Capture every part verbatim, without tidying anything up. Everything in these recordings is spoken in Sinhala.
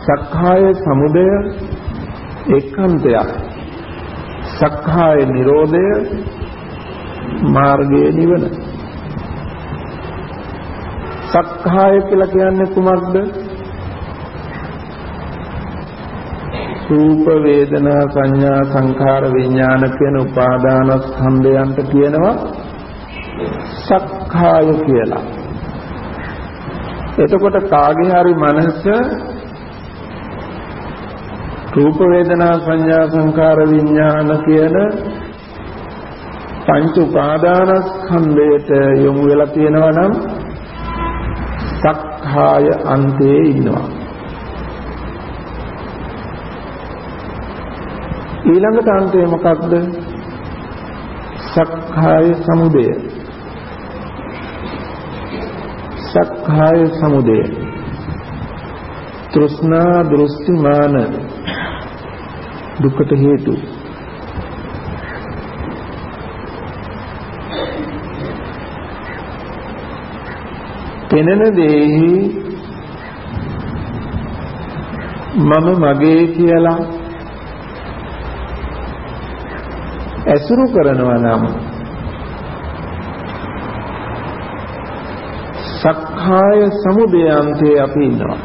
සක්කාය සමුදය ඒකාන්තයක්. සක්කාය නිරෝධය මාර්ගයේ නිවන. සක්කාය කියලා කියන්නේ කුමක්ද? රූප වේදනා සංඥා සංඛාර විඥාන කියන උපාදානස්කන්ධයන්ට කියනවා සක්කාය කියලා. එතකොට කාගේ හරි මනස රූප වේදනා සංඥා සංඛාර විඥාන කියන පංච උපාදානස්කන්ධයට යොමු වෙලා තියෙනවා නම් සක්කාය අන්තයේ ඉන්නවා. ඊළඟට අන්තය මොකක්ද? සක්කාය සමුදය. සක්කාය සමුදය තෘෂ්ණා දෘෂ්ටි මාන දුකට හේතු. පෙනෙන දෙහි මම මගේ කියලා ඇසුරු කරනවා නම් සක්කාය සමුදයාන්තේ අපි ඉන්නවා.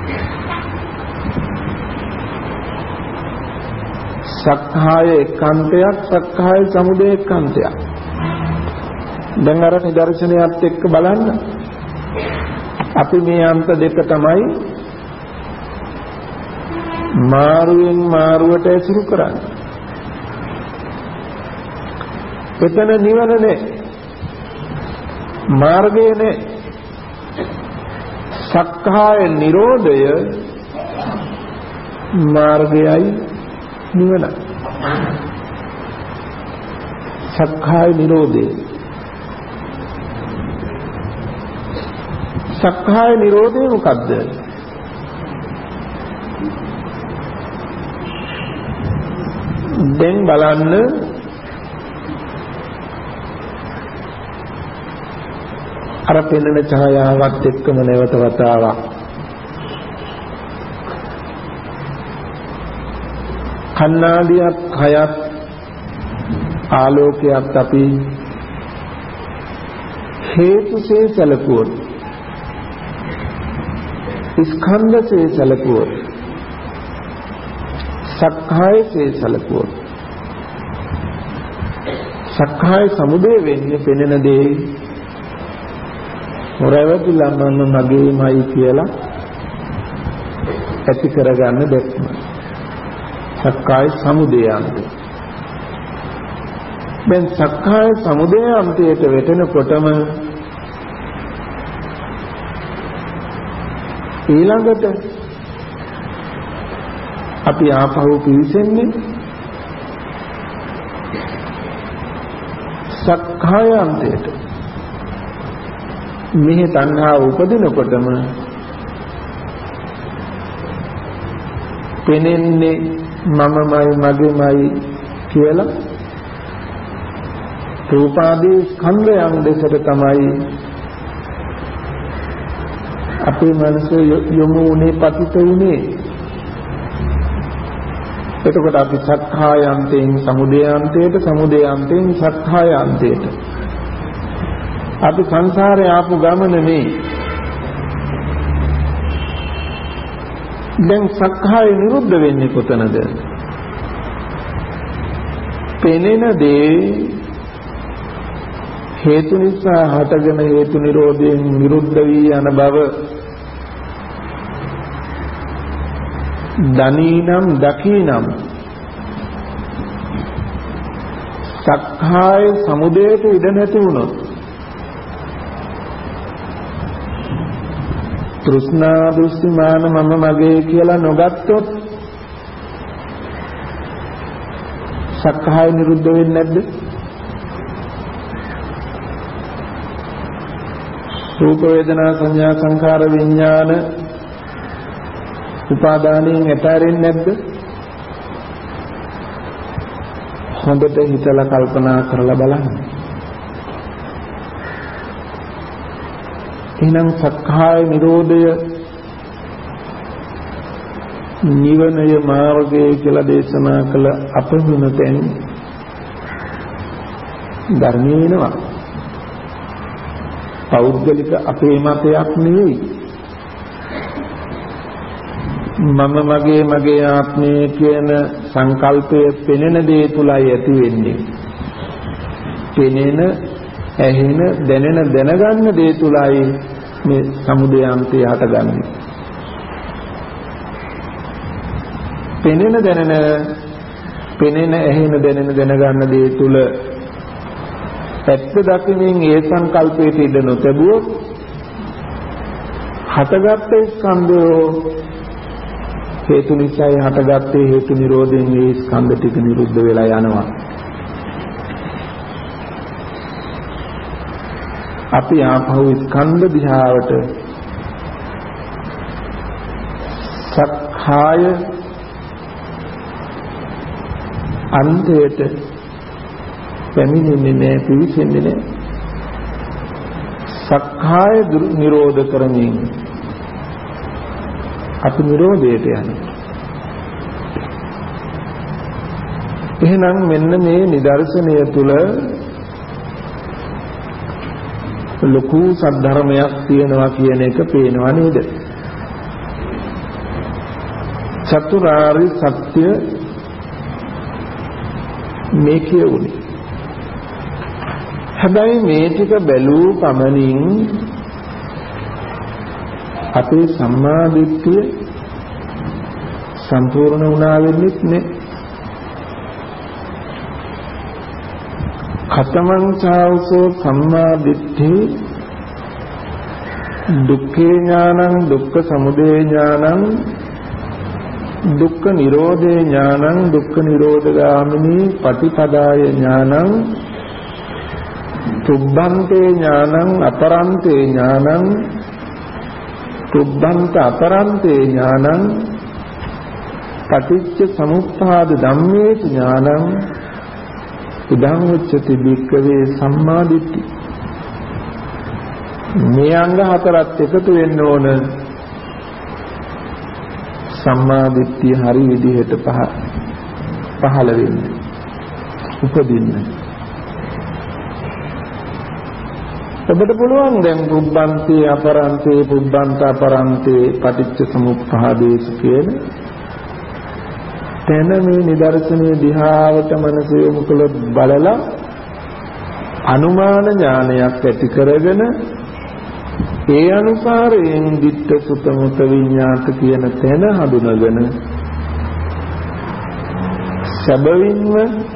සක්කාය එකාන්තයක්, සක්කාය සමුදය එකාන්තයක්. දැන් අර නිදර්ශනයත් එක්ක බලන්න. අපි මේ අන්ත දෙක තමයි මාරුවෙන් මාරුවට ඇසුරු කරන්නේ. එතන නිවන නේ, මාර්ගය නේ. සක්කාය නිරෝධය මාර්ගයයි නිවනයි. සක්කාය නිරෝධය. සක්කාය නිරෝධය මොකද්ද? දැන් බලන්න අර පෙනෙන ඡායාවත් එක්කම නැවත වතාවක් කන්නාඩියක් හයක් ආලෝකයක් අපි හේතුසේ සැලකුවොත්, ස්කන්ධසේ සැලකුවොත්, සක්කායසේ සැලකුවොත්, සක්කාය සමුදය වෙන්නේ පෙනෙන දේ රැවටිලා මම මගේමයි කියලා ඇති කරගන්න දැක්ම. සක්කාය සමුදයාන්තය. දැන් සක්කාය සමුදයාන්තයට වැටෙනකොටම ඊළඟට අපි ආපහු පිවිසෙන්නේ සක්කායන්තයට. මෙහි තණ්හාව උපදිනකොටම පෙනෙන්නේ මමමයි මගේමයි කියලා රූපාදී ස්කන්ධයන් දෙකට තමයි අපේ මනස යොමු වුණේ, පතිත වුණේ. එතකොට අපි සක්කායන්තයෙන් සමුදයාන්තයට, සමුදයාන්තයෙන් සක්කායන්තයට අපි සංසාරේ ආපු ගමන නේ. දැන් සක්කාය නිරුද්ධ වෙන්නේ කොතනද? පෙනෙන දේ හේතු නිසා හටගෙන හේතු නිරෝධයෙන් නිරුද්ධ වී යන බව දනීනම් දකීනම් සක්කාය සමුදයට ඉඩ නැති වුණොත්, තෘෂ්ණා දෘෂ්ටි මාන මම මගේ කියලා නොගත්තොත් සක්කාය නිරුද්ධ වෙන්නේ නැද්ද? රූප වේදනා සංඥා සංඛාර විඥාන උපාදානයෙන් ඇතරින්නේ නැද්ද? හොඳට හිතලා කල්පනා කරලා බලන්න. එහෙනම් සක්කාය නිරෝධය නිවනය මාර්ගය කියලා දේශනා කළ අපහුණතෙන් ධර්මයේ වෙනවා. පෞද්ගලික අපේ මතයක් නෙවෙයි. මම මගේ මගේ ආත්මය කියන සංකල්පය පෙනෙන දේ තුලයි ඇති වෙන්නේ. පෙනෙන, ඇහෙන, දැනෙන, දැනගන්න දේ තුලයි මේ සමුදයාන්තය හටගන්නේ. පෙනෙන, දැනෙන, පෙනෙන, ඇහෙන, දැනෙන, දැනගන්න දේ තුල ඇත්ත දකිනින් ඒ සංකල්පයට ඉඩ නොතැබුවොත් හටගත් ස්කන්ධය හේතු නිසායි හටගත්තේ හේතු නිරෝධයෙන් මේ ස්කන්ධ ටික නිරුද්ධ වෙලා යනවා. අපි ආපහු ස්කන්ධ දිහාවට සක්කාය අන්තයට පැමිණෙන්නේ නැහැ, පිවිසෙන්නේ නැහැ. සක්කාය නිරෝධ කරමින් අපි නිරෝධයට යනවා. එහෙනම් මෙන්න මේ නිදර්ශනය තුල ලොකු සද්ධර්මයක් තියෙනවා කියන එක පේනවා නේද? චතුරාර්ය සත්‍ය මේ කියුනේ. හැබැයි මේ ටික බැලූ පමණින් අපේ සම්මා දිට්ඨිය සම්පූර්ණ වුණා වෙන්නේ නැහැ. ඛතමං චාවසෝ සම්මා දිට්ඨි දුක්ඛේ ඥානං දුක්ඛ සමුදය ඥානං දුක්ඛ නිරෝධේ ඥානං දුක්ඛ නිරෝධගාමිනී පටිපදාය ඥානං තුබ්බන්තේ ඥානං අපරන්තේ ඥානං තුබ්බන්ත අපරන්තේ ඥානං පටිච්ච සමුප්පාද ධම්මේ ඥානං ඉදං උච්චති භික්ඛවේ සම්මා දිට්ඨි. මේ අංග හතරත් එකතු වෙන්න ඕන සම්මා දිට්ඨිය හරි විදිහට පහ පහළ වෙන්න, උපදින්න. ඔබට පුළුවන් දැන් පුබ්බන්තේ අපරන්තේ පුබ්බන්ත අපරන්තේ පටිච්ච සමුප්පාදේශ කියන තැන මේ නිදර්ශනයේ දිහාවට මනස යොමු කළොත් බලලා අනුමාන ඥානයක් ඇති කරගෙන ඒ අනුසාරයෙන් ditta sutta mutta විඤ්ඤාත කියන තැන හඳුනගෙන සැබවින්ම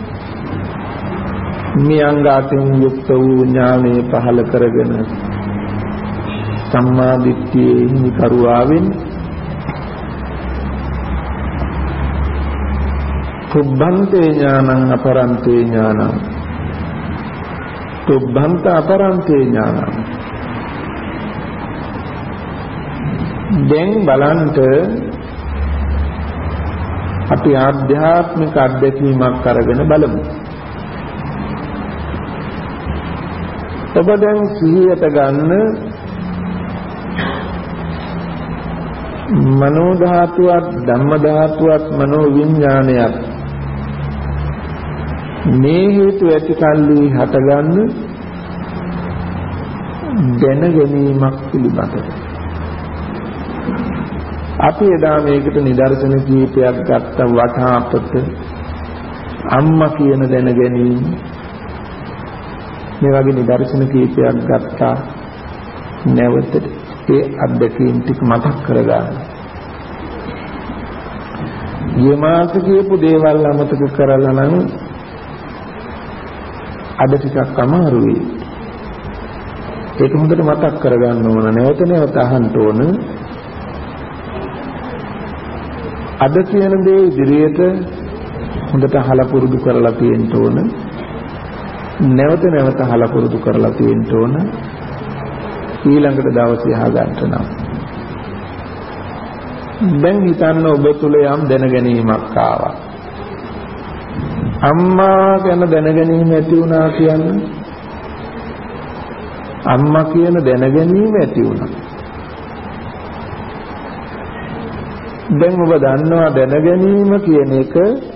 මේ අංගාතෙන් යුක්ත වූ ඥානෙ පහල කරගෙන සම්මා දිට්ඨියේ හිමිකරුවාවෙන් තුබ්බන්තේ ඥානං අපරන්තේ ඥානං තුබ්බන්ත අපරන්තේ ඥානං. දැන් බලන්න අපි ආධ්‍යාත්මික අත්දැකීමක් අරගෙන බලමු. ඔබ දැන් සිහියට ගන්න මනෝ ධාතුවත් ධම්ම ධාතුවත් මනෝ විඥානයත් මේ හේතු ඇති කල්ලි හටගන්න දැන ගැනීමක් පිළිබඳව අපි එදා මේකට නිදර්ශන කීපයක් ගත්ත වටාපත අම්මා කියන දැන ගැනීම මේ වගේ නිදර්ශන කීපයක් ගත්තා. නැවත ඒ අත්දැකීම් ටික මතක් කරගන්න. ඊමාස කියපු දේවල් අමතක කරලා නම් අද ටිකක් අමාරුයි. ඒක හොඳට මතක් කරගන්න ඕන. නැවත නැවත අහන්න ඕන. අද කියන දේ ඉදිරියට හොඳට අහලා පුරුදු කරලා තියෙන්න ඕන. නැවත නැවත අහලා පුරුදු කරලා තියෙන්න ඕන. ඊළඟට දවසේ අහගන්න නම් දැන් හිතන්න ඔබ තුල යම් දැනගැනීමක් ආවා. අම්මා ගැන දැනගැනීම ඇති වුණා කියන්නේ අම්මා කියන දැනගැනීම ඇති වුණා. දැන් ඔබ දන්නවා දැන ගැනීම කියන එක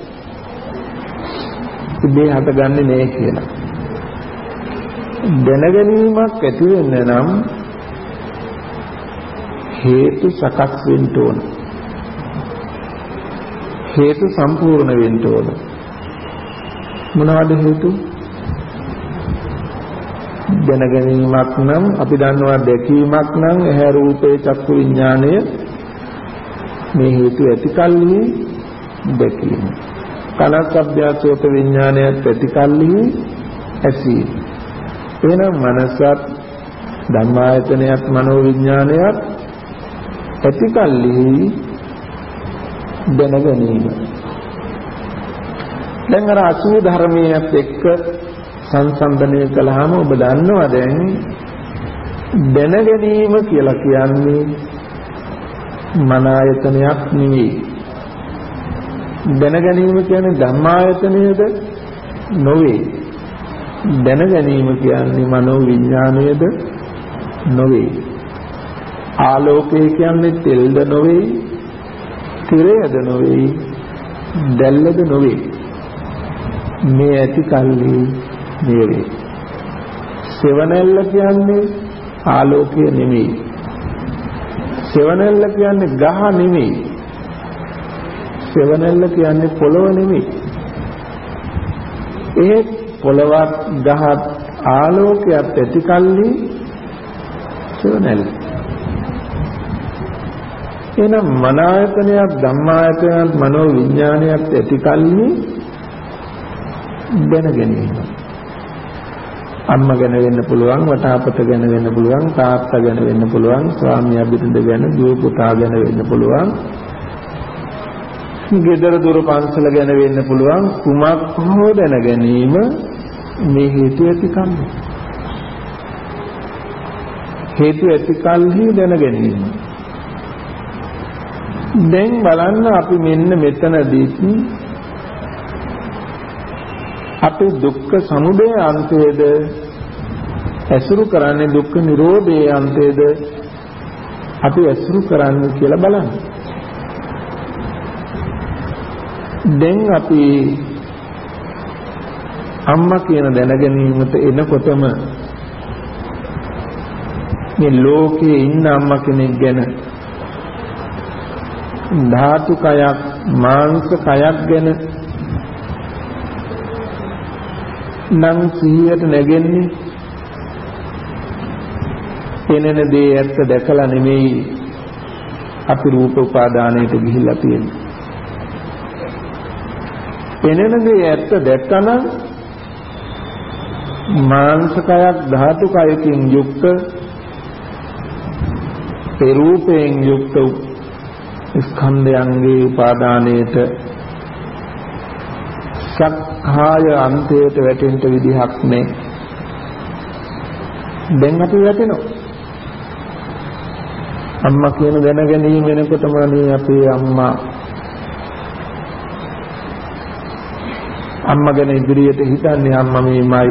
ඉබේ හටගන්නේ නෑ කියලා. දැන ගැනීමක් ඇති වෙන්න නම් හේතු සකස් වෙන්න ඕන. හේතු සම්පූර්ණ වෙන්න ඕන. මොනවද හේතු? දැන ගැනීමක් නම් අපි දන්නවා දැකීමක් නම් ඇහැ රූපේ චක්කු විඥාණය මේ හේතු ඇතිකල්හි දැකීම. කන ශබ්ද සෝත විඥාණයත් ඇතිකල්හි ඇසීම. එහෙනම් මනසත් ධම්මායතනයත් මනෝ විඥානයත් ඇතිකල්හි දැන ගැනීම. දැන් අර අසුභ ධර්මයේත් එක්ක සංසන්දනය කළාම ඔබ දන්නවා දැන් දැන ගැනීම කියලා කියන්නේ මන ආයතනයක් නෙවෙයි. දැන ගැනීම කියන්නේ ධම්මායතනයද නොවේ. දැන ගැනීම කියන්නේ මනෝ විඥානයද නොවේ. ආලෝකය කියන්නේ තෙල්ද නොවේ, තිරයද නොවේ, දැල්ලද නොවේ. මේ ඇති කල්ලි මේ වේ. සෙවණැල්ල කියන්නේ ආලෝකය නෙමෙයි. සෙවණැල්ල කියන්නේ ගහ නෙමෙයි. සෙවණැල්ල කියන්නේ පොළොව නෙමෙයි. ඒ පොළොවක් ගහත් ආලෝකයක් ඇති කල්ලි සෙවණැල්ල. එනම් මන ආයතනයක් ධම්මායතනයක් මනෝ විඥානයක් ඇති කල්ලි දැන ගැනීම. අම්මා ගැන වෙන්න පුළුවන්, වටාපත ගැන වෙන්න පුළුවන්, තාත්තා ගැන වෙන්න පුළුවන්, ස්වාමියා බිරිඳ ගැන, දුව පුතා ගැන වෙන්න පුළුවන්, ගෙදර දොර පන්සල ගැන වෙන්න පුළුවන්. කුමක් හෝ දැන ගැනීම මේ හේතු ඇති කල්හි. හේතු ඇති කල්හි දැන ගැනීම. දැන් බලන්න අපි මෙන්න මෙතනදී අපි දුක්ඛ සමුදය අන්තයේද ඇසුරු කරන්නේ දුක්ඛ නිරෝධයේ අන්තයේද අපි ඇසුරු කරන්නේ කියලා බලන්න. දැන් අපි අම්මා කියන දැනගැනීමට එනකොටම මේ ලෝකේ ඉන්න අම්මා කෙනෙක් ගැන ධාතු කයක් මාංශ කයක් ගැන නම් සිහියට නැගෙන්නේ පෙනෙන දේ ඇත්ත දැකලා නෙමෙයි අපි රූප උපාදානයට ගිහිල්ලා තියෙන්නේ. පෙනෙන දේ ඇත්ත දැක්කම මාංශකයක් ධාතු කයකින් යුක්ත ඒ රූපයෙන් යුක්ත ස්කන්ධයන්ගේ උපාදානයට සක්කාය අන්තයට වැටෙන්න විදිහක් නැහැ. දැන් අපි වැටෙනවා. අම්මා කියන දැන ගැනීම වෙනකොටම අනේ අපේ අම්මා අම්මා ගැන ඉදිරියට හිතන්නේ අම්මා මේමයි,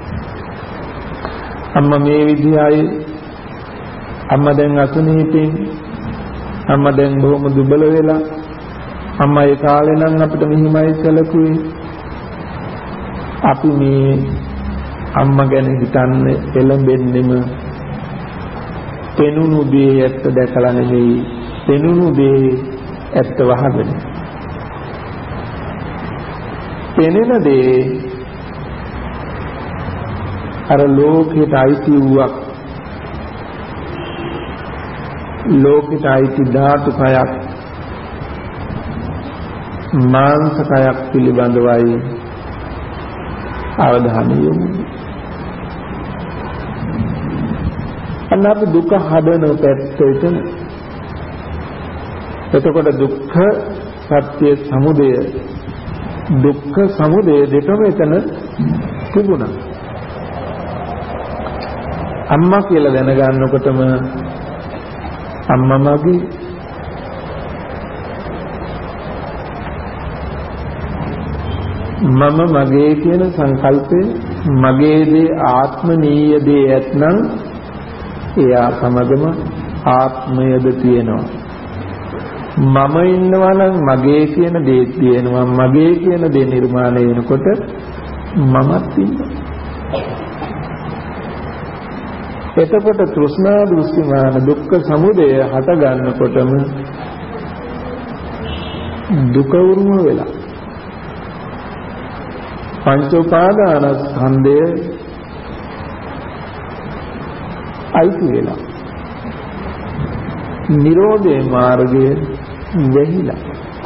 අම්මා මේ විදිහයි, අම්මා දැන් අසනීපෙන්, අම්මා දැන් බොහොම දුබල වෙලා, අම්මා ඒ කාලේ නම් අපිට මෙහිමයි සැලකුවේ. අපි මේ අම්මා ගැන හිතන්නේ එළඹෙන්නෙම පෙනුණු දේ ඇත්ත දැකලා නෙමෙයි, පෙනුණු දේ ඇත්ත වහගෙන. පෙනෙන දේ අර ලෝකයට අයිති වූවක්, ලෝකයට අයිති ධාතු කයක් මාංශ කයක් පිළිබඳවයි අවධානය යොමු. අන්න අපි දුක හදන පැත්තට. එතකොට දුක්ඛ සත්‍ය සමුදය, දුක්ඛ සමුදය දෙකම එතන තිබුණා. අම්මා කියලා දැනගන්නකොටම අම්මා මගේ, මම මගේ කියන සංකල්පේ, මගේ දේ ආත්මනීය දේ ඇත්නම් එයා සමගම ආත්මයද තියෙනවා. මම ඉන්නවා නම් මගේ කියන දේ තියෙනවා මගේ කියන දේ නිර්මාණය වෙනකොට මමත් ඉන්නවා. එතකොට තෘෂ්ණා දෘෂ්ටිමාන දුක්ඛ සමුදය හට ගන්නකොටම දුක උරුම වෙලා පංච උපාදානස්කන්ධය අයිති වෙලා නිරෝධේ මාර්ගය වෙහිලා.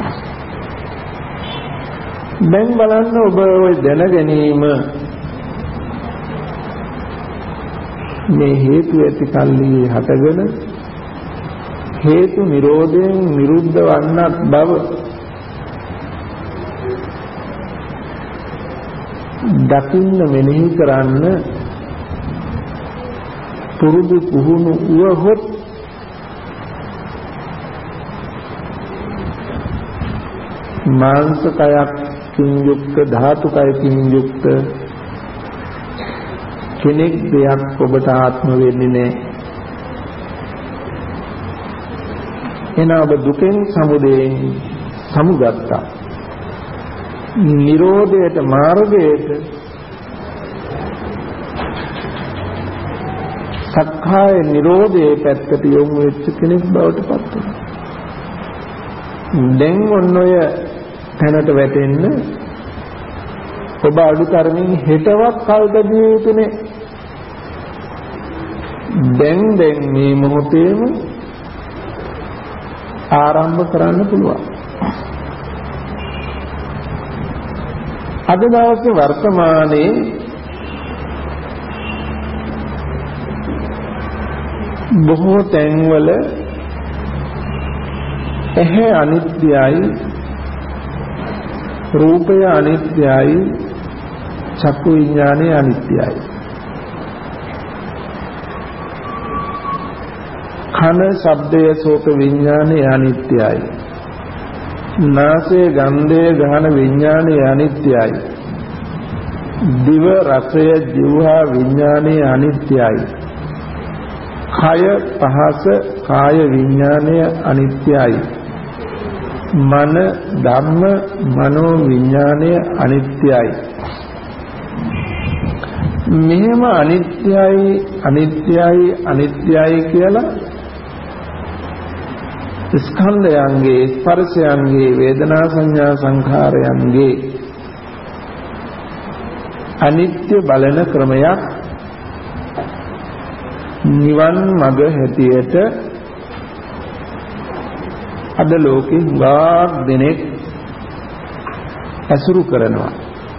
දැන් බලන්න ඔබ ඔය දැන ගැනීම මේ හේතු ඇති කල්ලි හටගෙන හේතු නිරෝධයෙන් නිරුද්ධ වන්නත් බව දකින්න මෙනෙහි කරන්න පුරුදු පුහුණු වුවහොත් මාංශකයකින් යුක්ත ධාතුකයකින් යුක්ත කෙනෙක් දෙයක් ඔබට ආත්ම වෙන්නේ නැහැ. එන ඔබ දුකෙන් සමුදයෙන් සමුගත්තා. නිරෝධයට මාර්ගයට සක්කාය නිරෝධයේ පැත්තට යොමු වෙච්ච කෙනෙක් බවට පත් වෙනවා. දැන් ඔන්න ඔය තැනට වැටෙන්න ඔබ අඩු තරමින් හෙටවත් කල්පදිය යුතුනේ. දැන් දැන් මේ මොහොතේම ආරම්භ කරන්න පුළුවන්. අද දවසේ වර්තමානයේ බොහෝ තැන්වල ඇහැ අනිත්‍යයි, රූපය අනිත්‍යයි, චක්කු විඥානය අනිත්‍යයි. කන ශබ්දය සෝත විඥානය අනිත්‍යයි. නාසය ගන්ධය ගහන විඥානය අනිත්‍යයි. දිව රසය જીවහා විඥානය අනිත්‍යයි. කය පහස කාය විඥානය අනිත්‍යයි. මන ධම්ම මනෝ විඥානය අනිත්‍යයි. මෙහෙම අනිත්‍යයි අනිත්‍යයි අනිත්‍යයි කියලා ස්කන්ධයන්ගේ ස්පර්ශයන්ගේ වේදනා සංඥා සංඛාරයන්ගේ අනිත්‍ය බලන ක්‍රමයක් නිවන් මඟ හැටියට අද ලෝකේ ගාක් දෙනෙක් ඇසුරු කරනවා,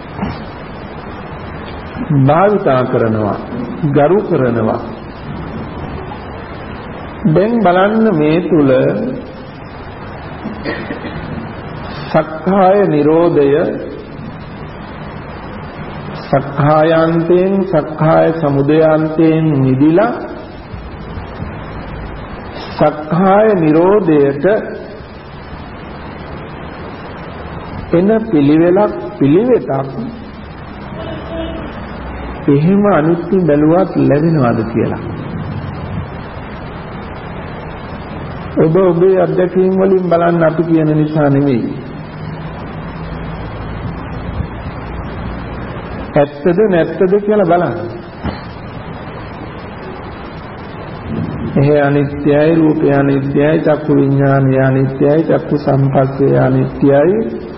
භාවිතා කරනවා, ගරු කරනවා. දැන් බලන්න මේ තුල සක්කාය නිරෝධය සක්කායන්තෙන් සක්කාය සමුදයාන්තෙන් නිදිලා සක්කාය නිරෝධයට එන පිළිවෙලක් පිළිවෙතක් එහෙම අනිත්‍ය බැලුවත් ලැබෙනවද කියලා ඔබ ඔබේ අත්දැකීම් වලින් බලන්න අපි කියන නිසා නෙමෙයි. ඇත්තද නැත්තද කියලා බලන්න. එහේ අනිත්‍යයි, රූපය අනිත්‍යයි, චක්කු විඥානය අනිත්‍යයි, චක්කු සම්පස්සේ අනිත්‍යයි.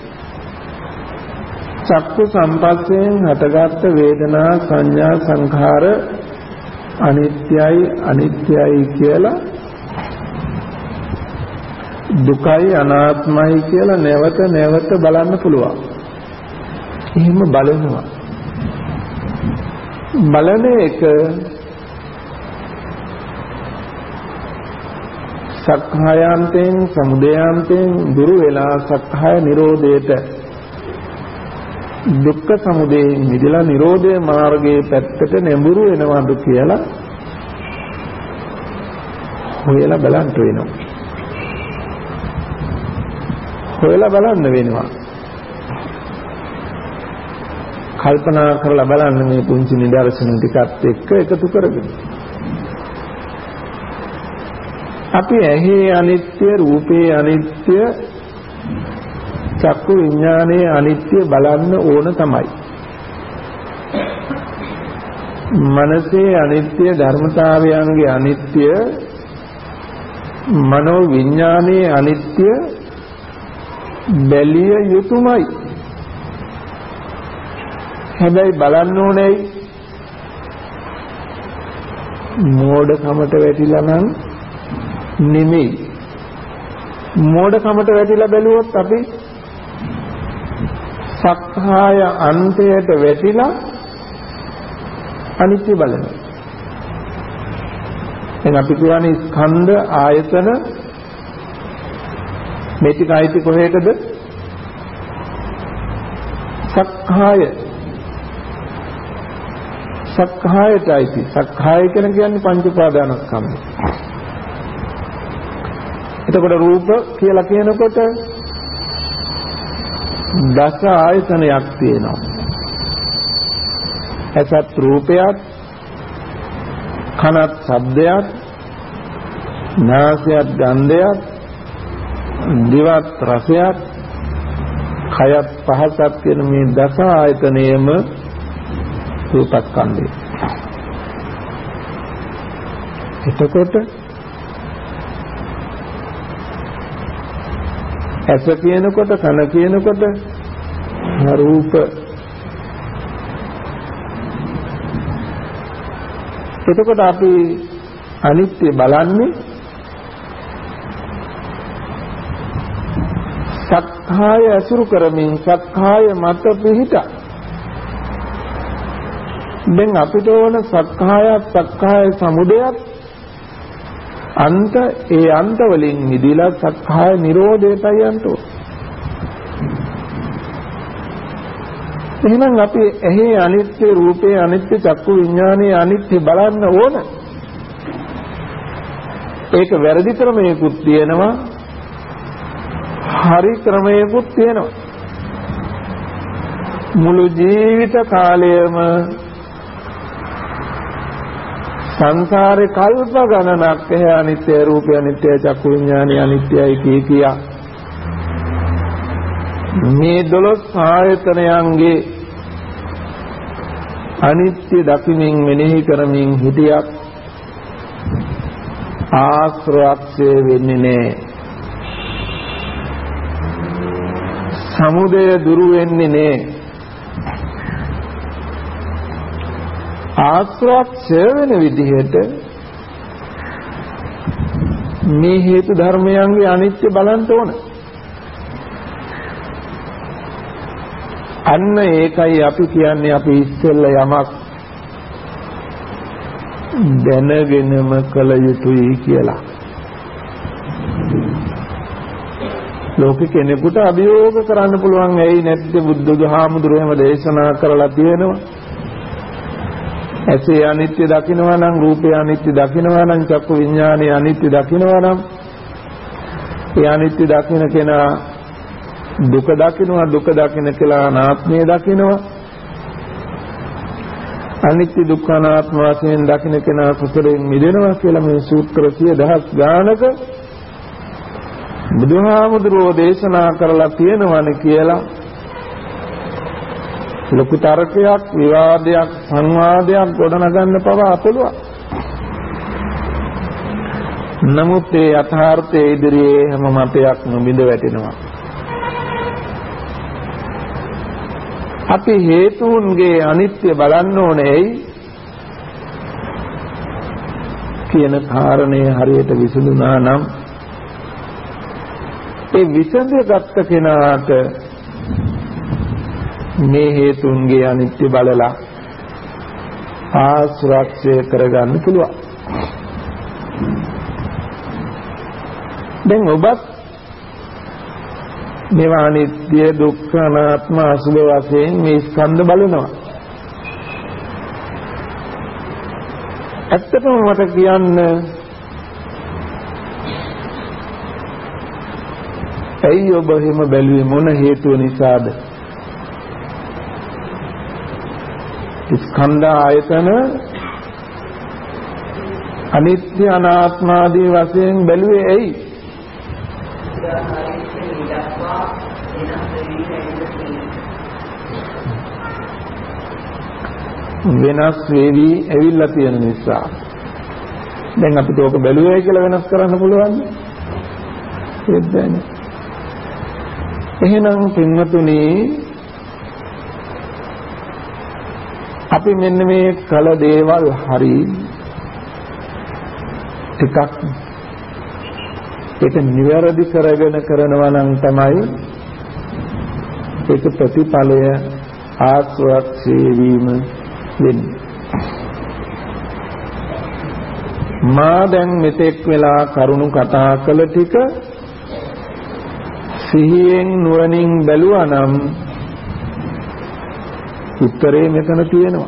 චක්කු සම්පස්යෙන් හටගත් වේදනා සංඥා සංඛාර අනිත්‍යයි අනිත්‍යයි කියලා දුකයි අනාත්මයි කියලා නැවත නැවත බලන්න පුළුවන්. එහෙම බලනවා. බලන එක සක්ඛායන්තෙන් සමුදයාන්තෙන් දුරු වෙලා සක්ඛාය නිරෝධයට දුක්ඛ සමුදයෙන් මිදලා නිරෝධයේ මාර්ගයේ පැත්තට නැඹුරු වෙනවද කියලා හොයලා බලන්න වෙනවා. හොයලා බලන්න වෙනවා. කල්පනා කරලා බලන්න මේ පුංචි නිදර්ශන ටිකත් එක්ක එකතු කරගෙන. අපි ඇහි අනිත්‍ය, රූපේ අනිත්‍ය, චක්කු විඥානයේ අනිත්‍ය බලන්න ඕන තමයි. මනසේ අනිත්‍ය ධර්මතාවයන්ගේ අනිත්‍ය, මනෝ විඥානයේ අනිත්‍ය බැලිය යුතුමයි. හැබැයි බලන්න ඕනේ මෝඩකමට වැටිලා නම් නෙමෙයි. මෝඩකමට වැටිලා බැලුවොත් අපි සක්කාය අන්තයට වැටිලා අනිත්‍ය බලනවා. දැන් අපි කියන්නේ ස්කන්ධ ආයතන මේ ටික අයිති කොහෙටද? සක්කාය. සක්කායට අයිති. සක්කාය කියන්නේ පංච උපාදානස්කන්ධය. එතකොට රූප කියලා කියනකොට දස ආයතනයක් තියෙනවා. ඇසත් රූපයක්, කනත් ශබ්දයක්, නාසයත් ගන්ධයක්, දිවත් රසයක්, කයත් පහසක් කියන මේ දස ආයතනයේම රූපස්කන්ධය. එතකොට ඇස කියනකොට, කන කියනකොට රූප. එතකොට අපි අනිත්‍ය බලන්නේ සක්කාය අසුරු කරමින්, සක්කාය මත පිහිට. දැන් අපිට ඕන සක්කායත්, සක්කාය සමුදයත් අන්ත, ඒ අන්ත වලින් මිදලා සක්කාය නිරෝධයටයි යන්න ඕන. එහෙනම් අපි ඇහි අනිත්‍ය, රූපේ අනිත්‍ය, චක්කු විඥානයේ අනිත්‍ය බලන්න ඕන. ඒක වැරදි ක්‍රමයකුත් තියෙනවා, හරි ක්‍රමයකුත් තියෙනවා. මුළු ජීවිත කාලයම සංසාරේ කල්ප ගණනක් එහේ අනිත්‍ය, රූපය අනිත්‍ය, චක්කු විඥානය අනිත්‍යයි කිය කියා මේ දොළොස් ආයතනයන්ගේ අනිත්‍ය දකිමින් මෙනෙහි කරමින් හිටියක් ආශ්‍රවක්ෂය වෙන්නේ නැහැ. සමුදය දුරු වෙන්නේ නැහැ. ආශ්‍රවක්ෂය වෙන විදිහට මේ හේතු ධර්මයන්ගේ අනිත්‍ය බලන්න ඕන. අන්න ඒකයි අපි කියන්නේ අපි ඉස්සෙල්ල යමක් දැනගෙනම කළ යුතුයි කියලා. ලෝක කෙනෙකුට අභියෝග කරන්න පුළුවන් ඇයි නැත්ද බුදුදහාමුදුරුවෝ දේශනා කරලා තියෙනවා. ඇසේ අනිත්‍ය දකින්නවා නම්, රූපේ අනිත්‍ය දකින්නවා නම්, චක්කු විඥානයේ අනිත්‍ය දකින්නවා නම්, ඒ අනිත්‍ය දකින්න කෙනා දුක දකින්නවා, දුක දකින්න කියලා අනාත්මය දකින්නවා. අනිත්‍ය දුක්ඛ අනාත්ම වශයෙන් දකින්න කෙනා සසරෙන් මිදෙනවා කියලා මේ සූත්‍ර සිය දහස් ගානක බුදුහාමුදුරුවෝ දේශනා කරලා තියෙනවනේ කියලා ලොකු තර්කයක්, විවාදයක්, සංවාදයක් ගොඩනගන්න පවා පුළුවන්. නමුත් ඒ යථාර්ථයේ ඉදිරියේ හැම මතයක්ම බිඳ වැටෙනවා. අපි හේතුන්ගේ අනිත්‍ය බලන්න ඕනේ කියන කාරණය හරියට විසඳුණා නම් ඒ විසඳගත් කෙනාට මේ හේතුන්ගේ අනිත්‍ය බලලා ආශ්‍රක්ෂය කරගන්න පුළුවන්. දැන් ඔබත් මේවා අනිත්‍ය, දුක්ඛ, අනාත්ම, අසුභ වශයෙන් මේ ස්කන්ධ බලනවා. ඇත්තටම මට කියන්න ඇයි ඔබ එහෙම බැලුවේ, මොන හේතුව නිසාද? ස්කන්ධ ආයතන අනිත්‍ය අනාත්ම ආදී වශයෙන් බැලුවේ ඇයි? වෙනස් වෙවි ඇවිල්ලා තියෙන නිසා. දැන් අපිට ඕක බැලුවයි කියලා වෙනස් කරන්න පුළුවන් නේද? එහෙනම් පින්වතුනි අපි මෙන්න මේ කල දේවල් හරි ටිකක් ඒක නිවැරදි කරගෙන කරනවා නම් තමයි ඒක ප්‍රතිඵලය ආස්වාක්ෂේ වීම වෙන්නේ. මා දැන් මෙතෙක් වෙලා කරුණු කතා කළ ටික සිහියෙන් නුවණින් බැලුවා නම් උත්තරේ මෙතන තියෙනවා.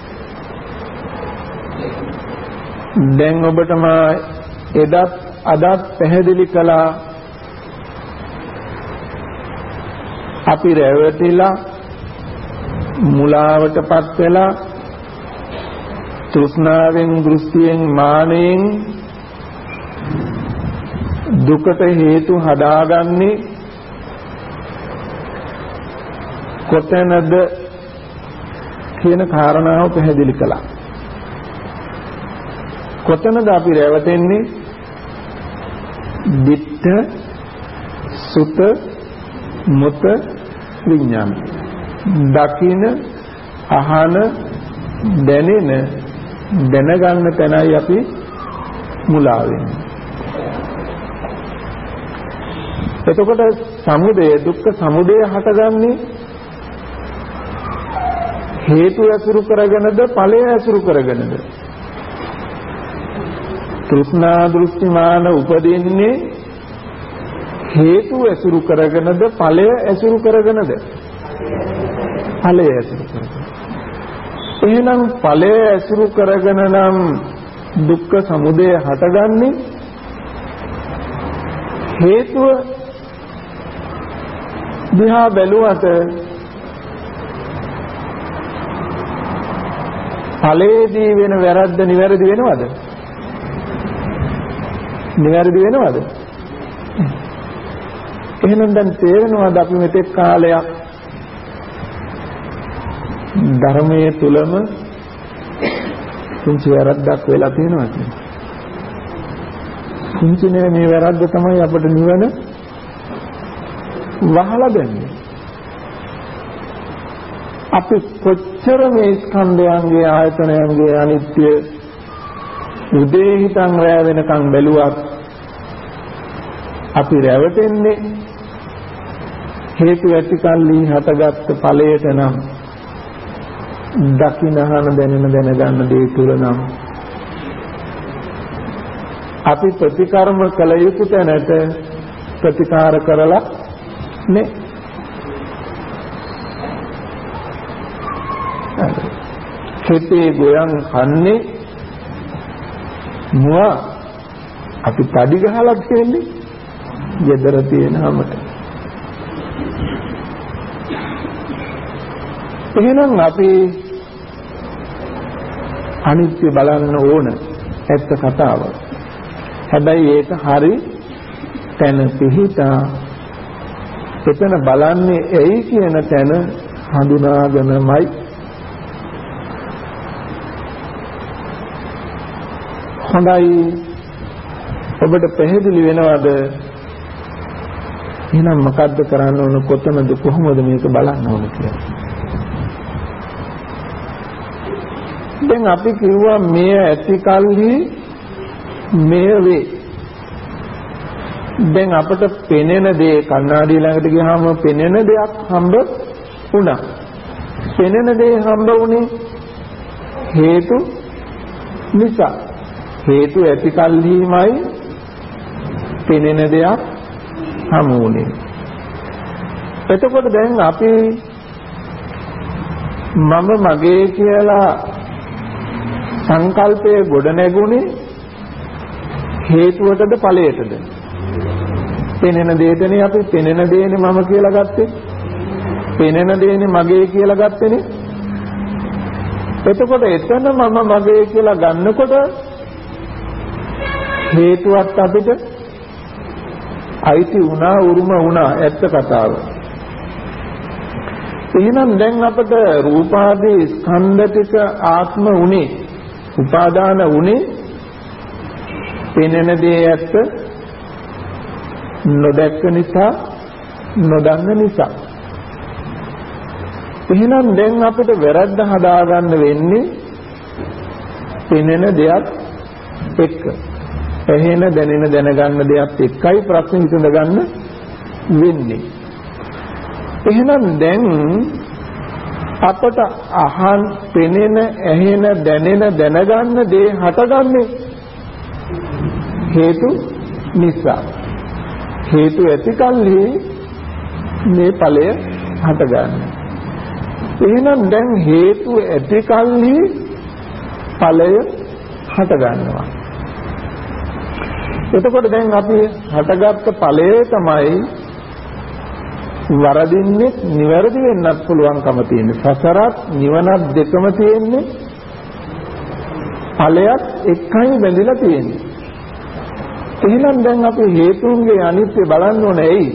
දැන් ඔබට මා එදත් අදත් පැහැදිලි කළා අපි රැවටිලා මුලාවටපත් වෙලා තෘෂ්ණාවෙන් දෘෂ්ටියෙන් මානෙන් දුකට හේතු හදාගන්නේ කොතැනද කියන කාරණාව පැහැදිලි කළා. කොතැනද අපි රැවටෙන්නේ? දිට්ඨ සුත මුත විඥාන. දකින අහන දැනෙන දැනගන්න තැනයි අපි මුලා වෙන්නේ. එතකොට සමුදය දුක්ඛ සමුදය හටගන්නේ හේතු ඇසුරු කරගෙනද ඵලය ඇසුරු කරගෙනද? තෘෂ්ණා දෘෂ්ටිමාන උපදින්නේ හේතු ඇසුරු කරගෙනද ඵලය ඇසුරු කරගෙනද? ඵලය ඇසුරු කරගෙන. එහෙනම් ඵලය ඇසුරු කරගෙන නම් දුක්ඛ සමුදය හටගන්නේ හේතුව දිහා බැලුවට ඵලයේදී වෙන වැරද්ද නිවැරදි වෙනවද? නිවැරදි වෙනවද? එහෙනම් දැන් තේරෙනවද අපි මෙතෙක් කාලයක් ධර්මයේ තුලම කුංචි වැරද්දක් වෙලා තියෙනවා කියන්නේ. කුංචි නේ මේ වැරද්ද තමයි අපට නිවන වහලා දෙන්නේ. අපි කොච්චර මේ ස්කන්ධයන්ගේ ආයතනයන්ගේ අනිත්‍ය උදේ හිටන් රැ වෙනකන් බැලුවත් අපි රැවටෙන්නේ හේතු ඇතිකල්ලි හටගත් ඵලයට නම් දකින්නහන දැනෙන දැනගන්න දේ තුල නම් අපි ප්‍රතිකර්ම කළ යුතු තැනට ප්‍රතිකාර කරලා නේ. කෙටේ ගොයන් කන්නේ මුවා අපි තඩි ගහලා තියෙන්නේ gedara තියෙනමට. එහෙනම් අපි අනිත්‍ය බලන්න ඕන ඇත්ත කතාව. හැබැයි ඒක හරි තැන පිහිටා එතන බලන්නේ ඇයි කියන තැන හඳුනාගෙනමයි. හොඳයි ඔබට පැහැදිලි වෙනවද? එහෙනම් මොකද්ද කරන්න ඕන? කොතනද කොහොමද මේක බලන්න ඕන කියලා? දැන් අපි කිව්වා මෙය ඇති කල්හි මෙය වේ. දැන් අපට පෙනෙන දේ කණ්ණාඩිය ළඟට ගියාම පෙනෙන දෙයක් හම්බ වුණා. පෙනෙන දේ හම්බ වුණේ හේතු නිසා. හේතු ඇති කල්හිමයි පෙනෙන දෙයක් හමු වුණේ. එතකොට දැන් අපි මම මගේ කියලා සංකල්පයේ ගොඩ නැගුණේ හේතුවටද ඵලයටද? පෙනෙන දෙයටනේ අපි පෙනෙන දෙයනේ මම කියලා ගත්තේ. පෙනෙන දෙයනේ මගේ කියලා ගත්තේනේ. එතකොට එතන මම මගේ කියලා ගන්නකොට හේතුවත් අපිට අයිති වුණා උරුම වුණා ඇත්ත කතාව. එහෙනම් දැන් අපට රූපාදී ස්කන්ධ ටික ආත්ම උනේ උපාදාන උනේ පෙනෙන දේ ඇත්ත නොදැක්ක නිසා නොදන්න නිසා. එහෙනම් දැන් අපිට වැරද්ද හදාගන්න වෙන්නේ පෙනෙන දෙයක් එක්ක. ඇහෙන දැනෙන දැනගන්න දෙයක් එක්කයි ප්‍රශ්න විසඳ ගන්න වෙන්නේ. එහෙනම් දැන් අපට අහන් පෙනෙන ඇහෙන දැනෙන දැනගන්න දේ හටගන්නේ හේතු නිසා. හේතු ඇතිකල්හි මේ ඵලය හටගන්නේ. එහෙනම් දැන් හේතු ඇතිකල්හි ඵලය හටගන්නවා. එතකොට දැන් අපි හටගත්ත ඵලය තමයි වරදින්නේ නිවැරදි වෙන්නත් පුළුවන්කම තියෙන්නේ. සසරත් නිවනත් දෙකම තියෙන්නේ ඵලයක් එකයි බැඳිලා තියෙන්නේ. එහෙනම් දැන් අපි හේතුන්ගේ අනිත්‍ය බලන්න ඕනේ ඇයි?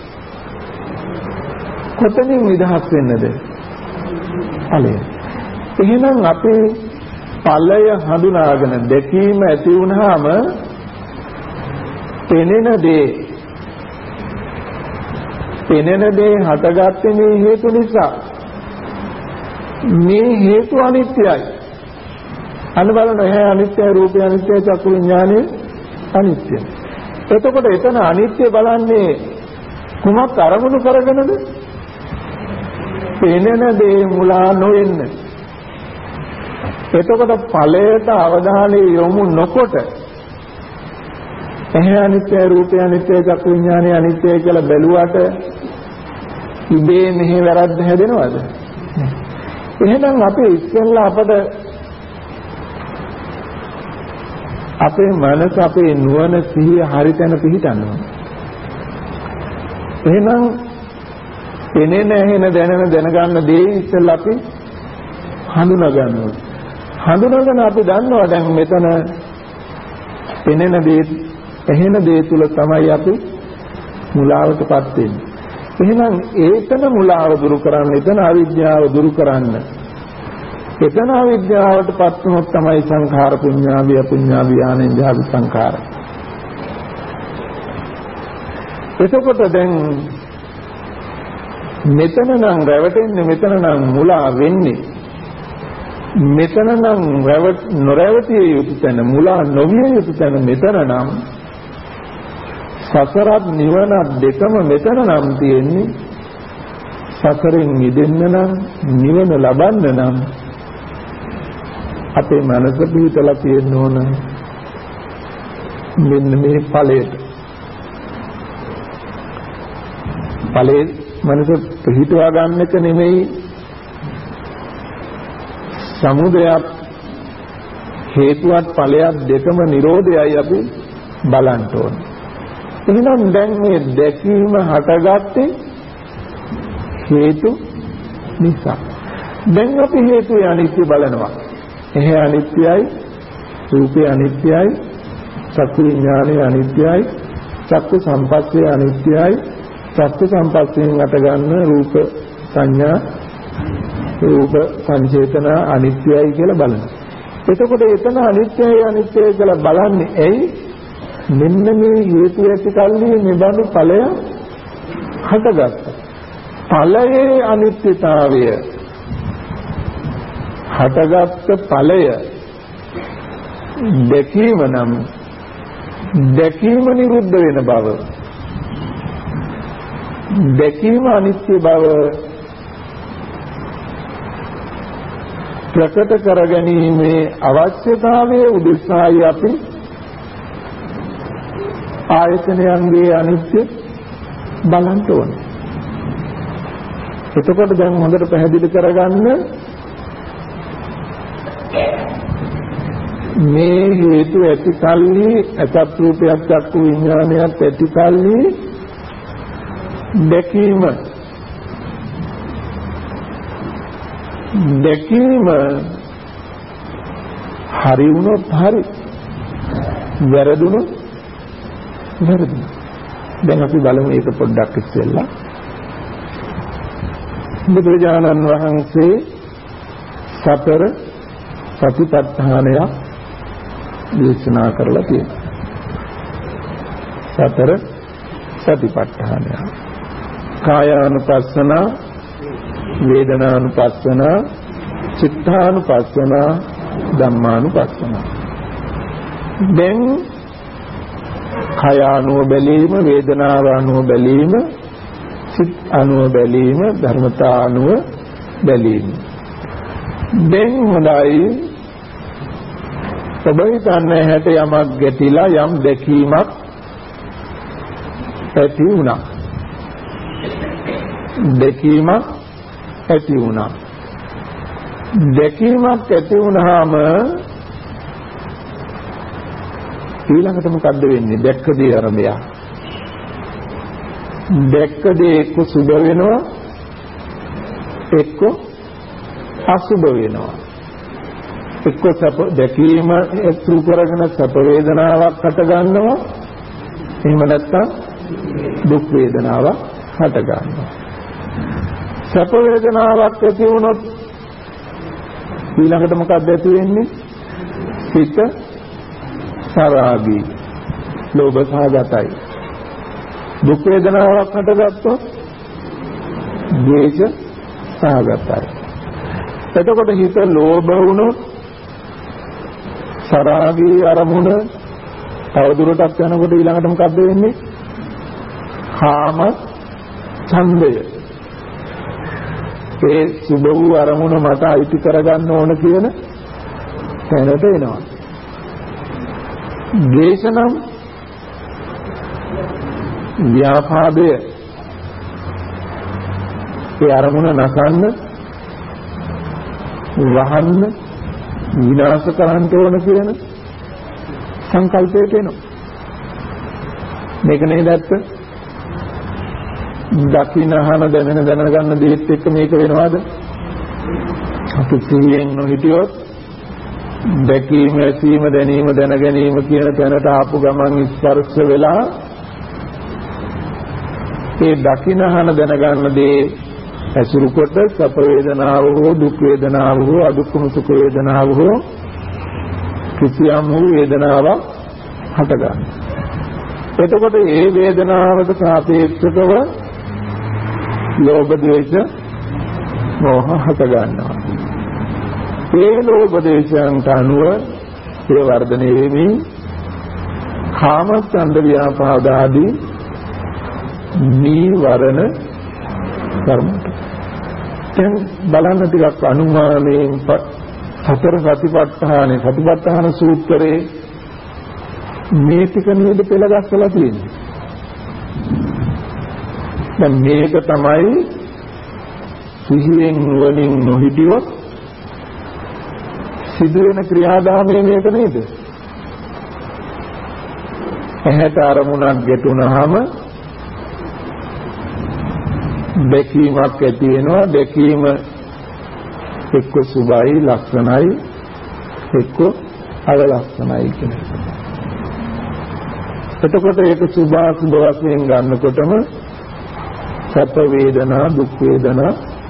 කොතනින් නිදහස් වෙන්නද? ඵලය. එහෙනම් අපි ඵලය හඳුනාගෙන දැකීම ඇති වුනහම පෙනෙන දේ පෙනෙන දේ හටගත්තේ මේ හේතු නිසා. මේ හේතු අනිත්‍යයි. අන්න බලන්න එහේ අනිත්‍යයි රූපය අනිත්‍යයි චක්කු විඥානය අනිත්‍යයි. එතකොට එතන අනිත්‍ය බලන්නේ කුමක් අරමුණු කරගෙනද? පෙනෙන දේ මුලා නොවෙන්න. එතකොට ඵලයට අවධානය යොමු නොකොට එහේ අනිත්‍ය රූපය අනිත්‍ය චක්කු විඥානය අනිත්‍ය කියලා බැලුවට ඉබේ මෙහි වැරද්ද හැදෙනවද? එහෙනම් අපි ඉස්සෙල්ලා අපට අපේ මනස අපේ නුවණ සිහිය හරිතැන පිහිටන්න ඕන. එහෙනම් එනේන එහෙන දැනෙන දැනගන්න දේ ඉස්සෙල්ලා අපි හඳුනා ගන්න ඕන. හඳුනාගෙන අපි දන්නවා දැන් මෙතන එනේන දේ එහෙන දේ තුල තමයි අපි මුලාවටපත් වෙන්නේ. එහෙනම් ඒතන මුලාව දුරු කරන්න, එතන අවිද්‍යාව දුරු කරන්න. එතන අවිද්‍යාවටපත් වුණොත් තමයි සංඛාර පුඤ්ඤාවිය පුඤ්ඤාවිය ආනෙන්ජාවි සංඛාර. එතකොට දැන් මෙතන නම් රැවටෙන්නේ, මෙතන නම් මුලා වෙන්නේ. මෙතන නම් රැවට නොරැවටිය යුතු තැන, මුලා නොවිය යුතු තැන මෙතන නම් සසරත් නිවනත් දෙකම මෙතන නම් තියෙන්නේ. සසරෙන් මිදෙන්න නම් නිවන ලබන්න නම් අපේ මනස පිහිටලා තියෙන්න ඕන මෙන්න මේ ඵලයට. ඵලයේ මනස පිහිටවා ගන්න එක නෙමෙයි සමුදයක් හේතුවත් ඵලයක් දෙකම නිරෝධයයි අපි බලන්න ඕන. එහෙනම් දැන් මේ දැකීම හටගත්තේ හේතු නිසා. දැන් අපි හේතුය අනිත්‍ය බලනවා. එහේ අනිත්‍යයි, රූපය අනිත්‍යයි, චක්කු විඥානය අනිත්‍යයි, චක්කු සම්පස්සේ අනිත්‍යයි, චක්කු සම්පස්යෙන් අටගන්න රූප සංඥා, රූප සංචේතන අනිත්‍යයි කියලා බලනවා. එතකොට එතන අනිත්‍යයි අනිත්‍යයි කියලා බලන්නේ ඇයි? මෙන්න මේ හේතු ඇති කල්හි නිබඳු ඵලය හටගත්තා. ඵලයේ අනිත්‍යතාවය හටගත් ඵලය දැකීම නම් දැකීම නිරුද්ධ වෙන බව, දැකීම අනිත්‍ය බව ප්‍රකට කර ගැනීමේ අවශ්‍යතාවයේ උදෙසායි අපි ආයතනයන්ගේ අනිත්‍ය බලන්න ඕනේ. එතකොට දැන් හොඳට පැහැදිලි කරගන්න මේ හේතු ඇති කල්හි අසත් රූපයක් චක්කු විඥානයක් ඇති කල්හි දැකීම දැකීම හරි වුණොත් හරි වැරදුණු වැරදුණු. දැන් අපි බලමු ඒක පොඩ්ඩක් ඉස්සෙල්ලා. බුදුරජාණන් වහන්සේ සතර සතිපට්ඨානය දේශනා කරලා තියෙනවා. සතර සතිපට්ඨානය. කායානුපස්සන, වේදනානුපස්සන, චිත්තානුපස්සන, ධම්මානුපස්සන. දැන් කය අනුව බැලීම, වේදනාව අනුව බැලීම, චිත්ත අනුව බැලීම, ධර්මතා අනුව බැලීම. දැන් හොඳයි ඔබ හිතන්නේ හැට යමක් ගැටිලා යම් දැකීමක් ඇති වුණා. දැකීමක් ඇති වුණා. දැකීමක් ඇති වුණාම ඊළඟට මොකද්ද වෙන්නේ? දැක්ක දේ අරඹය. දැක්ක දේ එක්ක සුබ වෙනවා, එක්ක අසුබ වෙනවා. එක්ක සැප දැකීම එක්තු කරගෙන සැප වේදනාවක් හට ගන්නවා. එහෙම නැත්නම් දුක් වේදනාවක් හට ගන්නවා. සැප වේදනාවක් ඇති වුණොත් ඊළඟට මොකක්ද ඇති වෙන්නේ? සිත සරාගී, ලෝභ සහගතයි. දුක් වේදනාවක් හටගත්තොත් ද්වේෂ සහගතයි. එතකොට හිත ලෝභ වුණොත් සරාගී අරමුණ තවදුරටත් යනකොට ඊළඟට මොකද්ද වෙන්නේ? කාම ඡන්දය. ඒ සුබ වූ අරමුණ මට අයිති කරගන්න ඕන කියන තැනට එනවා. ද්වේෂනම් ව්‍යාපාදය. ඒ අරමුණ නසන්න, වහන්න, විනාශ කරන්න ඕන කියන සංකල්පයට එනවා. මේක නේද ඇත්ත? දකින්න අහන දැනෙන දැනගන්න දෙයක් එක්ක මේක වෙනවද? අපි සිහියෙන් නොහිටියොත් දැකීම, ඇසීම, දැනීම, දැන ගැනීම කියන තැනට ආපු ගමන් ස්පර්ශ වෙලා ඒ දකින්න අහන දැනගන්න දේ ඇසුරු කොට සැප වේදනාව හෝ දුක් වේදනාව හෝ අදුක්කම සුඛ වේදනාව හෝ කිසියම් වූ වේදනාවක් හට ගන්නවා. එතකොට ඒ වේදනාවට සාපේක්ෂව ලෝභ ද්වේෂ මෝහ හට ගන්නවා. ඒ ලෝභ ද්වේෂයන්ට අනුව ඒ වර්ධනය වෙමින් කාම ඡන්ද ව්‍යාපාද ආදී නීවරණ කර්ම. දැන් බලන්න ටිකක් අනුමානයෙන් සතර සතිපට්ඨානේ සතිපට්ඨාන සූත්‍රයේ මේ ටික නේද පෙළගස්සලා තියෙන්නේ. දැන් මේක තමයි සිහියෙන් නුවණින් නොහිටියොත් සිදුවෙන ක්‍රියාදාමය මේක නේද? ඇහැට අරමුණක් ගැටුණාම දැකීමක් ඇති වෙනවා. දැකීම එක්ක සුභයි ලක්ෂණයි, එක්ක අවලක්ෂණයි කියනවා. එතකොට ඒක සුභ සුභ වශයෙන් ගන්නකොටම සැප වේදනා, දුක් වේදනා,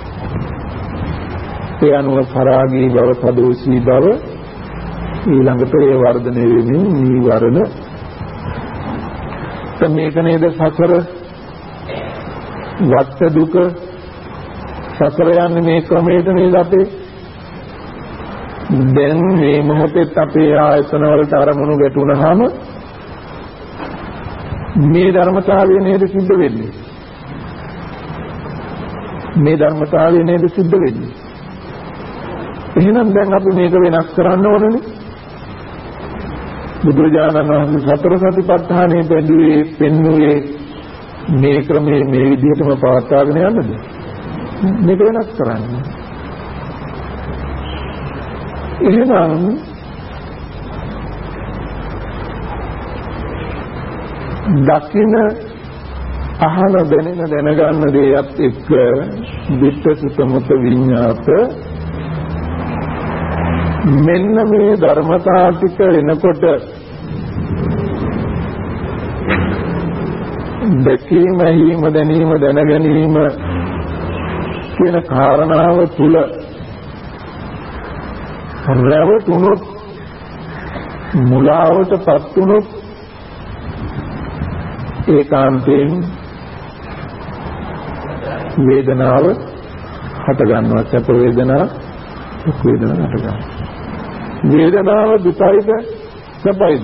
ඒ අනුව පරාගී බව, සදෝෂී බව, ඊළඟට ඒ වර්ධනය වෙමින් නීවරණ. මේක නේද සසර වත්ත දුක. සසර යන්නේ මේ ක්‍රමයට නේද අපේ. දැන් මේ මොහොතේ අපේ ආයතන වලට අරමුණු ගැටුණාම මේ ධර්මතාවය නේද සිද්ධ වෙන්නේ. මේ ධර්මතාවය නේද සිද්ධ වෙන්නේ. එහෙනම් දැන් අපි මේක වෙනස් කරන්න ඕනනේ. බුදුරජාණන් වහන්සේ සතර සතිපට්ඨානයේ පෙන්වුවේ පෙන්වුවේ මේ ක්‍රමයේ මේ විදිහටම පවත්වාගෙන යන්නද? මේක වෙනස් කරන්න. එහෙනම් දකින්න අහන දැනෙන දැනගන්න දේත් එක්ක විත්තසුතමත විඤ්ඤාත මෙන්න මේ ධර්මතා ටික එනකොට දැකීම, ඇහිීම, දැනීම, දැනගැනීම කියන කාරණාව තුල රැවටුනොත්, මුලාවටපත් වුනොත් ඒකාන්තයෙන් වේදනාව හට ගන්නවා. සැප වේදනාව, දුක් වේදනාව හට ගන්නවා. වේදනාව දුකයිද සැපයිද?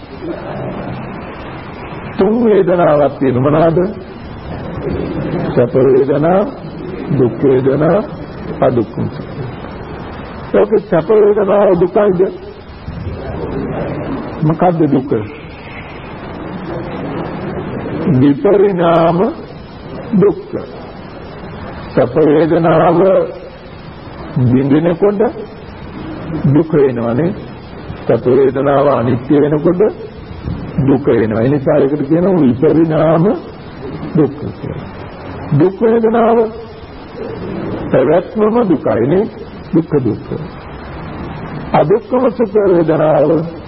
තුන් වේදනාවක් තියෙනවා. මොනවාද? සැප වේදනාව, දුක් වේදනාව, අදුක්ඛම. ඒක සැප වේදනාව දුකයිද? මොකද්ද දුක? විපරිණාම දුක්ඛ. සැප වේදනාව විඳිනකොට දුක වෙනවනේ. සැප වේදනාව අනිත්‍ය වෙනකොට දුක වෙනවා. ඒ නිසා ඒකට කියනවා විපරිණාම දුක්ඛ කියලා. දුක් වේදනාව පැවැත්මම දුකයිනේ. දුක්ඛ දුක්ඛ. අදුක්ඛම සුඛ වේදනාව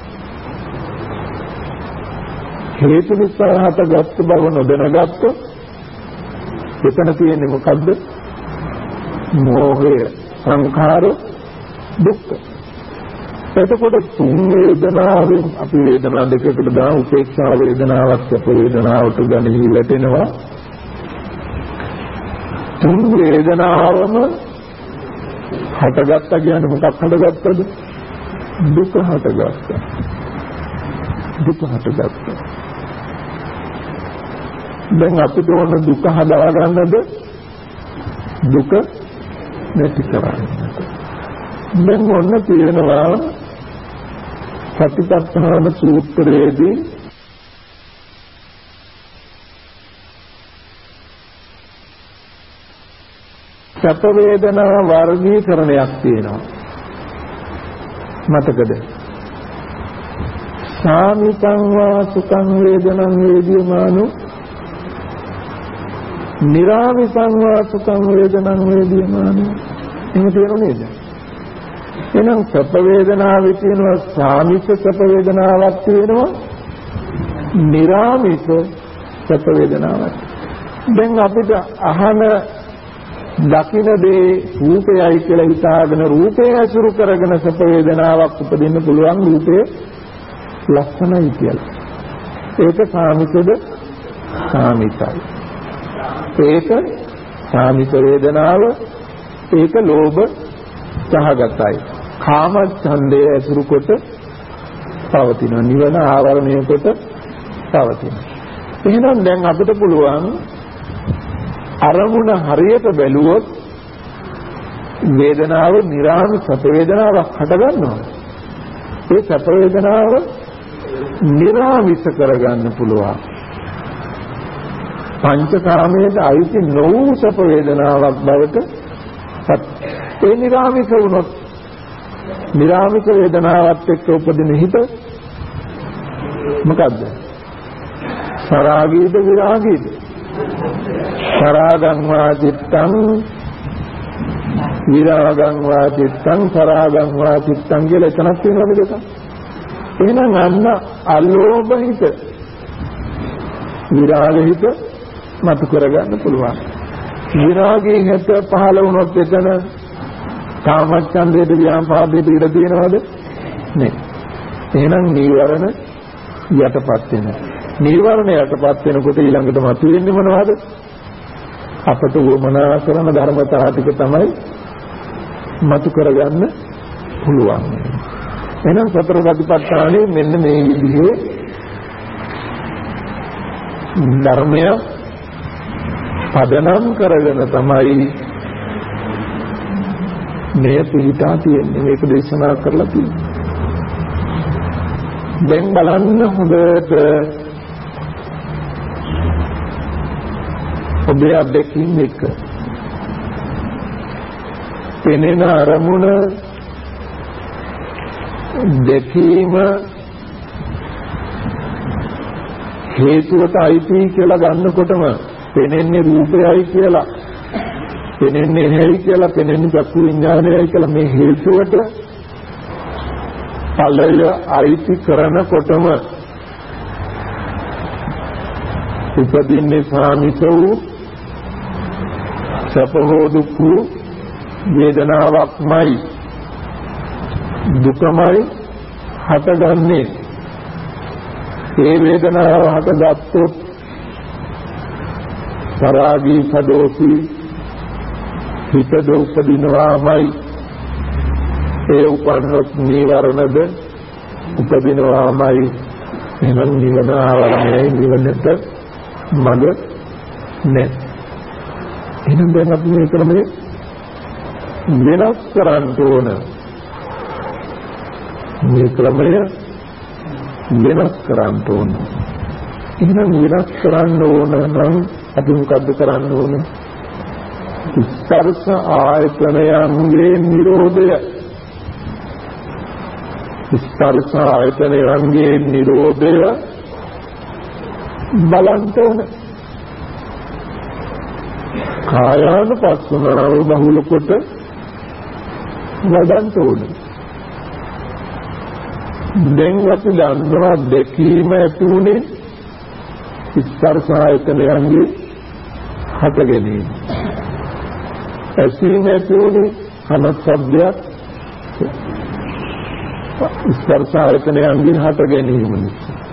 හේතු නිසා හටගත් බව නොදැනගත්තොත් එතන තියෙන්නේ මොකද්ද? මෝහය, සංඛාර, දුක්ඛ. එතකොට තුන් වේදනාවෙන් අපි වේදනා දෙකකට දාන උපේක්ෂා වේදනාවක්, සැප වේදනාවට ගන්නේ ලැටෙනවා. තුන් වේදනාවම හටගත්තා කියන්නේ මොකක් හටගත්තද? දුක හටගත්තා. දුක හටගත්තා. දැන් අපිට ඕන දුක හදා ගන්නද? දුක නැති කරන්න. දැන් ඔන්න තියෙනවා සතිපට්ඨාන සූත්‍රයේදී සැප වේදනා වර්ගීකරණයක් තියෙනවා. මතකද? සාමිතං වා සුඛං වේදනං වේදියමානෝ නිරාමිතං වා සුඛං වේදනං වේදියමානෝ. එහෙම තියෙනව නේද? එහෙනම් සැප වේදනාවේ තියෙනවා සාමිත සැප වේදනාවක් තියෙනවා, නිරාමිත සැප වේදනාවක්. දැන් අපිට අහන දකින දේ රූපයයි කියලා හිතාගෙන රූපය ඇසුරු කරගෙන සැප වේදනාවක් උපදින්න පුළුවන්. රූපය ලක්ෂණයි කියලා. ඒක සාමිතද? සාමිතයි. ඒක සාමිත වේදනාව. ඒක ලෝභ සහගතයි. කාම ඡන්දය ඇසුරු කොට පවතින, නිවන ආවරණය කොට පවතින. එහෙනම් දැන් අපිට පුළුවන් අරමුණ හරියට බැලුවොත් වේදනාව නිරාමිත සැප වේදනාවක් හට ගන්නවා. ඒ සැප වේදනාව නිරාමිත කරගන්න පුළුවන්. පංචකාමයේ අයිති නොවූ සැප වේදනාවක් බවට ඒ නිරාමිත වුණොත්, නිරාමිත වේදනාවත් එක්ක උපදින හිත මොකද්ද? සරාගීද විරාගීද? සරාගං වා චිත්තං විරාගං වා චිත්තං සරාගං වා චිත්තං කියලා එතනක් තියෙනවද දෙක? එහෙනම් අන්න අලෝභ හිත, විරාග හිත මතු කරගන්න පුළුවන්. විරාගයේ හිත පහළ වුණොත් එතන කාමච්ඡන්දයට ව්‍යාපාදයට ඉඩ තියෙනවද? නෑ. එහෙනම් නීවරණ යටපත් වෙනවා. නීවරණ යටපත් වෙනකොට ඊළඟට මතුවෙන්නේ මොනවද? අපට වමනා කරන ධර්මතාව ටික තමයි මතු කරගන්න පුළුවන්. එහෙනම් සතර සතිපට්ඨානයේ මෙන්න මේ විදිහේ ධර්මය පදනම් කරගෙන තමයි මේ පිළිතා තියෙන්නේ. මේක දේශනා කරලා තියෙන්නේ. දැන් බලන්න හොඳට ඔබේ අත්දැකීම් එක. පෙනෙන අරමුණ දැකීම හේතුවට අයිති කියලා ගන්නකොටම පෙනෙන්නේ රූපයයි කියලා, පෙනෙන්නේ ඇයි කියලා, පෙනෙන්නේ චක්කු විඥානයයි කියලා මේ හේතුවට ඵලය අයිති කරනකොටම උපදින්නේ සාමිත වූ සැප හෝ දුක් වූ වේදනාවක්මයි දුකමයි හටගන්නේ. ඒ වේදනාව හටගත්තොත් පරාගී සදෝසී හිතද උපදිනවාමයි. ඒ උපන්නොත් නීවරණද උපදිනවාමයි. එනම් නිවන ආවරණයයි නිවනට මඟ නැහැ. එහෙනම් දැන් අපි මේ ක්‍රමයේ වෙනස් කරන්න ඕන. මේ ක්‍රමය වෙනස් කරන්න ඕන. එහෙනම් වෙනස් කරන්න ඕන නම් අපි මොකද්ද කරන්න ඕන? ස්පර්ශ ආයතනයන්ගේ නිරෝධය. ස්පර්ශ ආයතනයන්ගේ නිරෝධය බලන්න ඕන. කායානුපස්සනාව බහුල කොට වඩන්න ඕන. දැන් අපි දන්නවා දැකීම ඇති උනේ ස්පර්ශ ආයතනයන්ගේ හට ගැනීම. ඇසීම ඇති උනේ කන ශබ්දයක් ස්පර්ශ ආයතනයන්ගේ හට ගැනීම නිසා.